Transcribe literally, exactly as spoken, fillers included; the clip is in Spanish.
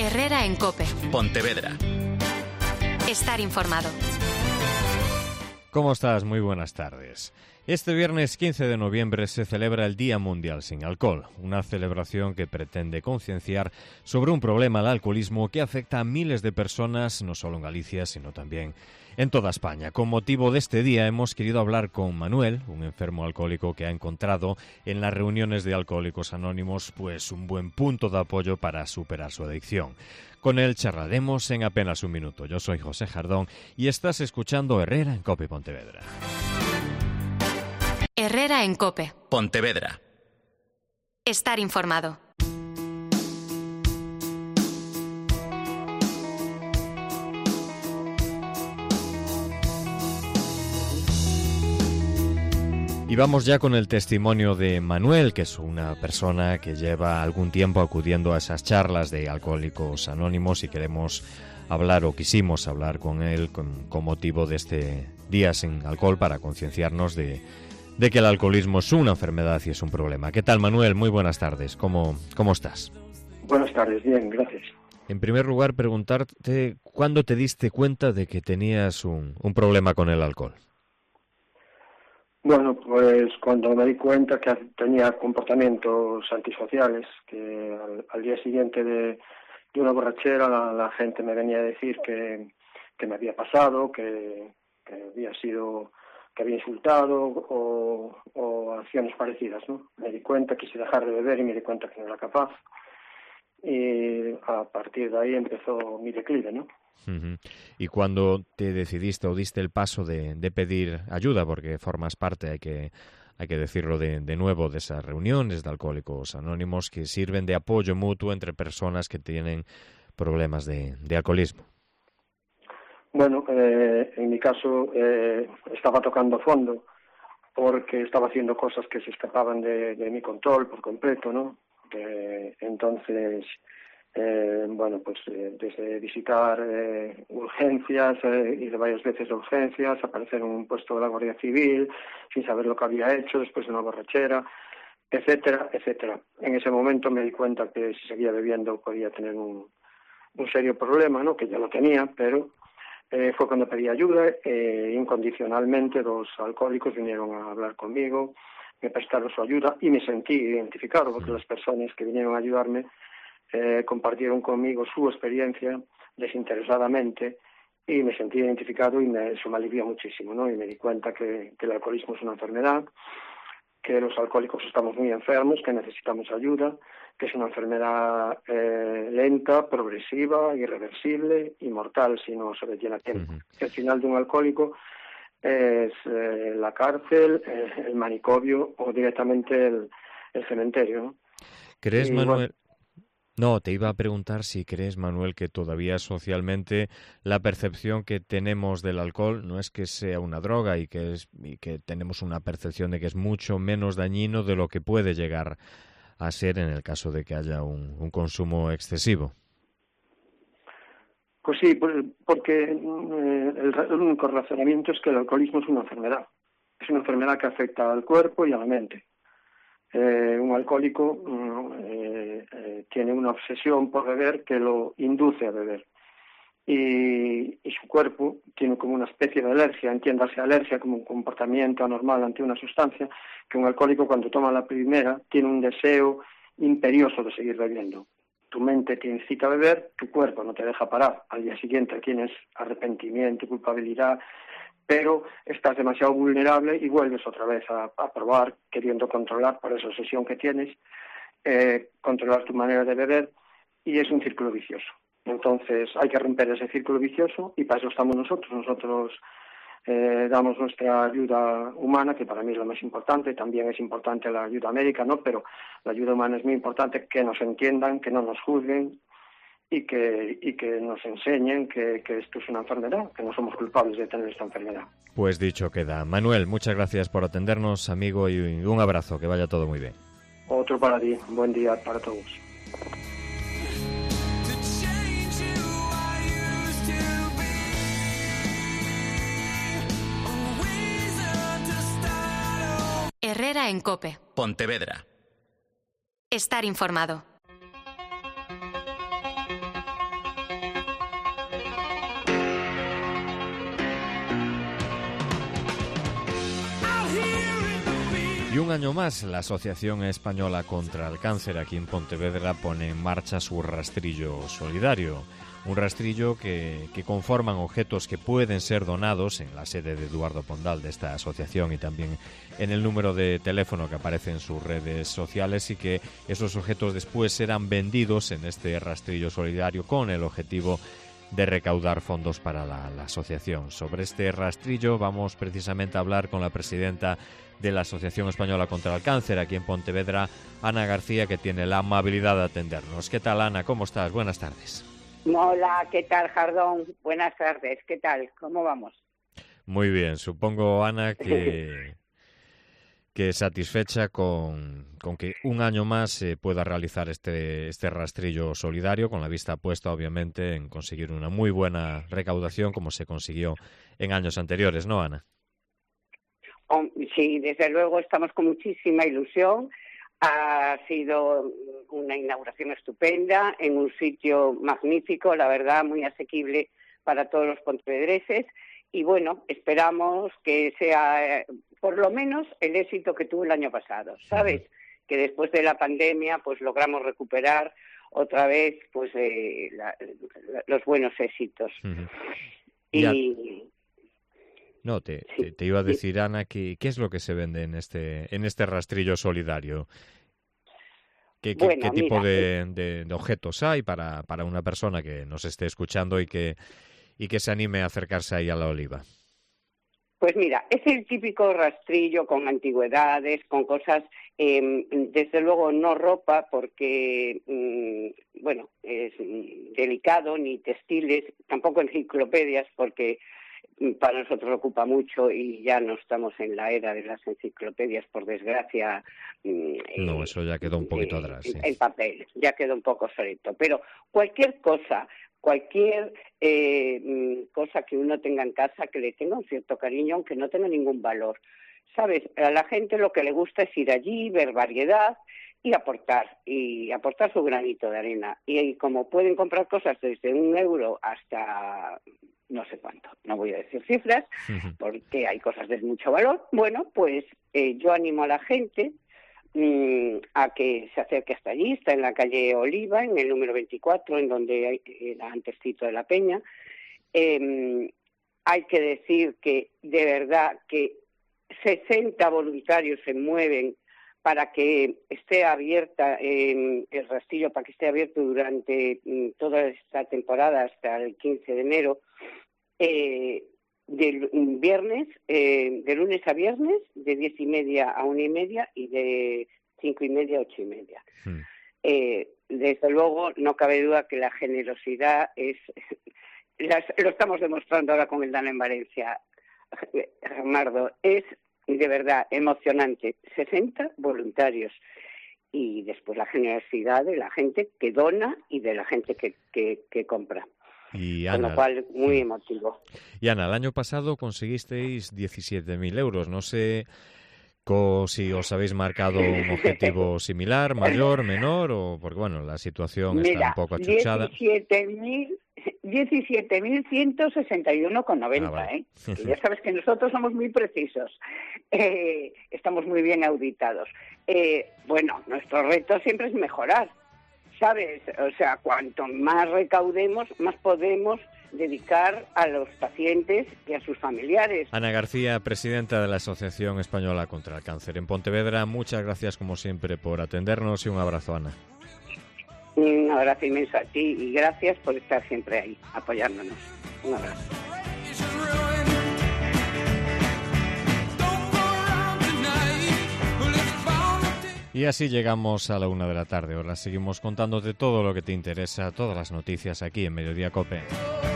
Herrera en COPE. Pontevedra. Estar informado. ¿Cómo estás? Muy buenas tardes. Este viernes quince de noviembre se celebra el Día Mundial sin Alcohol, una celebración que pretende concienciar sobre un problema, el alcoholismo, que afecta a miles de personas, no solo en Galicia, sino también en toda España. Con motivo de este día hemos querido hablar con Manuel, un enfermo alcohólico que ha encontrado en las reuniones de Alcohólicos Anónimos pues un buen punto de apoyo para superar su adicción. Con él charlaremos en apenas un minuto. Yo soy José Jardón y estás escuchando Herrera en COPE Pontevedra. Herrera en COPE. Pontevedra. Estar informado. Y vamos ya con el testimonio de Manuel, que es una persona que lleva algún tiempo acudiendo a esas charlas de Alcohólicos Anónimos, y queremos hablar o quisimos hablar con él con, con motivo de este Día sin Alcohol para concienciarnos de, de que el alcoholismo es una enfermedad y es un problema. ¿Qué tal, Manuel? Muy buenas tardes. ¿Cómo, cómo estás? Buenas tardes, bien, gracias. En primer lugar, preguntarte, ¿cuándo te diste cuenta de que tenías un, un problema con el alcohol? Bueno, pues cuando me di cuenta que tenía comportamientos antisociales, que al, al día siguiente de, de una borrachera la, la gente me venía a decir que, que me había pasado, que, que había sido, que había insultado o, o acciones parecidas, ¿no? Me di cuenta, quise dejar de beber y me di cuenta que no era capaz. Y a partir de ahí empezó mi declive, ¿no? Uh-huh. ¿Y cuando te decidiste o diste el paso de, de pedir ayuda, porque formas parte, hay que, hay que decirlo de, de nuevo, de esas reuniones de Alcohólicos Anónimos que sirven de apoyo mutuo entre personas que tienen problemas de, de alcoholismo? Bueno, eh, en mi caso eh, estaba tocando fondo porque estaba haciendo cosas que se escapaban de, de mi control por completo, ¿no? Eh, entonces... Eh, bueno, pues eh, desde visitar eh, urgencias, eh, ir varias veces a urgencias, aparecer en un puesto de la Guardia Civil sin saber lo que había hecho después de una borrachera, etcétera, etcétera. En ese momento me di cuenta que si seguía bebiendo podía tener un, un serio problema, ¿no? Que ya lo tenía, pero eh, fue cuando pedí ayuda. Eh, incondicionalmente los alcohólicos vinieron a hablar conmigo, me prestaron su ayuda y me sentí identificado porque las personas que vinieron a ayudarme Eh, compartieron conmigo su experiencia desinteresadamente y me sentí identificado y me, eso me alivió muchísimo, ¿no? Y me di cuenta que, que el alcoholismo es una enfermedad, que los alcohólicos estamos muy enfermos, que necesitamos ayuda, que es una enfermedad eh, lenta, progresiva, irreversible y mortal si no se detiene a tiempo. Uh-huh. El final de un alcohólico es eh, la cárcel, eh, el manicomio o directamente el, el cementerio, ¿no? ¿Crees, y, Manuel? Bueno, No, te iba a preguntar si crees, Manuel, que todavía socialmente la percepción que tenemos del alcohol no es que sea una droga y que es y que tenemos una percepción de que es mucho menos dañino de lo que puede llegar a ser en el caso de que haya un, un consumo excesivo. Pues sí, porque eh, el, el único razonamiento es que el alcoholismo es una enfermedad. Es una enfermedad que afecta al cuerpo y a la mente. Eh, un alcohólico eh, eh, tiene una obsesión por beber que lo induce a beber y, y su cuerpo tiene como una especie de alergia, entiéndase alergia como un comportamiento anormal ante una sustancia, que un alcohólico cuando toma la primera tiene un deseo imperioso de seguir bebiendo. Tu mente te incita a beber, tu cuerpo no te deja parar, al día siguiente tienes arrepentimiento, culpabilidad, pero estás demasiado vulnerable y vuelves otra vez a, a probar, queriendo controlar por esa obsesión que tienes, eh, controlar tu manera de beber, y es un círculo vicioso. Entonces hay que romper ese círculo vicioso y para eso estamos nosotros. Nosotros eh, damos nuestra ayuda humana, que para mí es lo más importante, también es importante la ayuda médica, ¿no? Pero la ayuda humana es muy importante, que nos entiendan, que no nos juzguen, y que y que nos enseñen que, que esto es una enfermedad, que no somos culpables de tener esta enfermedad. Pues dicho queda. Manuel, muchas gracias por atendernos, amigo, y un abrazo, que vaya todo muy bien. Otro para ti, buen día para todos. Herrera en COPE. Pontevedra. Estar informado. un año más, la Asociación Española contra el Cáncer aquí en Pontevedra pone en marcha su rastrillo solidario. Un rastrillo que, que conforman objetos que pueden ser donados en la sede de Eduardo Pondal de esta asociación y también en el número de teléfono que aparece en sus redes sociales, y que esos objetos después serán vendidos en este rastrillo solidario con el objetivo de recaudar fondos para la, la asociación. Sobre este rastrillo vamos precisamente a hablar con la presidenta de la Asociación Española contra el Cáncer aquí en Pontevedra, Ana García, que tiene la amabilidad de atendernos. ¿Qué tal, Ana? ¿Cómo estás? Buenas tardes. Hola, ¿qué tal, Jardón? Buenas tardes, ¿qué tal? ¿Cómo vamos? Muy bien, supongo, Ana, que, que satisfecha con, con que un año más se pueda realizar este, este rastrillo solidario, con la vista puesta, obviamente, en conseguir una muy buena recaudación, como se consiguió en años anteriores, ¿no, Ana? Oh, sí, desde luego estamos con muchísima ilusión. Ha sido una inauguración estupenda en un sitio magnífico, la verdad, muy asequible para todos los pontevedreses. Y bueno, esperamos que sea por lo menos el éxito que tuvo el año pasado, ¿sabes? Uh-huh. Que después de la pandemia pues logramos recuperar otra vez pues eh, la, la, los buenos éxitos. Uh-huh. Y... Ya. No, te, sí, te, te iba a decir, sí. Ana, que, ¿qué es lo que se vende en este en este rastrillo solidario? ¿Qué, qué, bueno, ¿qué tipo mira, de, de, de objetos hay para, para una persona que nos esté escuchando y que, y que se anime a acercarse ahí a la oliva? Pues mira, es el típico rastrillo con antigüedades, con cosas, eh, desde luego no ropa, porque, mm, bueno, es delicado, ni textiles, tampoco enciclopedias, porque para nosotros ocupa mucho y ya no estamos en la era de las enciclopedias, por desgracia. No, eso ya quedó un poquito eh, atrás. Sí. El papel, ya quedó un poco obsoleto. Pero cualquier cosa, cualquier eh, cosa que uno tenga en casa que le tenga un cierto cariño, aunque no tenga ningún valor. ¿Sabes? A la gente lo que le gusta es ir allí, ver variedad y aportar, y aportar su granito de arena. Y, y como pueden comprar cosas desde un euro hasta no sé cuánto, no voy a decir cifras, porque hay cosas de mucho valor, bueno, pues eh, yo animo a la gente mmm, a que se acerque hasta allí. Está en la calle Oliva, en el número veinticuatro, en donde era antesito de la Peña. Eh, hay que decir que, de verdad, que sesenta voluntarios se mueven para que esté abierta eh, el rastrillo, para que esté abierto durante eh, toda esta temporada hasta el quince de enero, eh, del viernes, eh, de lunes a viernes, de diez y media a una y media y de cinco y media a ocho y media. Hmm. Eh, desde luego, no cabe duda que la generosidad es, las, lo estamos demostrando ahora con el Dana en Valencia, Bernardo, es de verdad emocionante. sesenta voluntarios. Y después la generosidad de la gente que dona y de la gente que, que, que compra. Y Ana, con lo cual, muy sí. emotivo. Y Ana, el año pasado conseguisteis diecisiete mil euros. No sé co, si os habéis marcado un objetivo similar, mayor, menor, o porque, bueno, la situación Mira, está un poco achuchada. diecisiete mil ciento sesenta y uno con noventa, ah, vale. ¿eh? Y ya sabes que nosotros somos muy precisos. Eh, estamos muy bien auditados. Eh, bueno, nuestro reto siempre es mejorar, ¿sabes? O sea, cuanto más recaudemos, más podemos dedicar a los pacientes y a sus familiares. Ana García, presidenta de la Asociación Española contra el Cáncer en Pontevedra, muchas gracias como siempre por atendernos y un abrazo, Ana. Un abrazo inmenso a ti y gracias por estar siempre ahí, apoyándonos. Un abrazo. Y así llegamos a la una de la tarde. Ahora seguimos contándote todo lo que te interesa, todas las noticias aquí en Mediodía COPE.